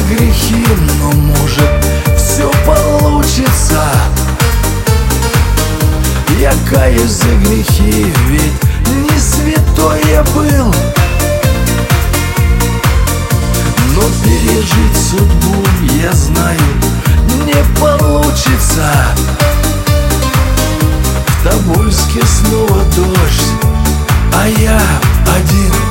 грехи, но может все получится. Я каюсь за грехи, ведь не святой я был. Но пережить судьбу, я знаю, не получится. В Тобольске снова дождь, а я один.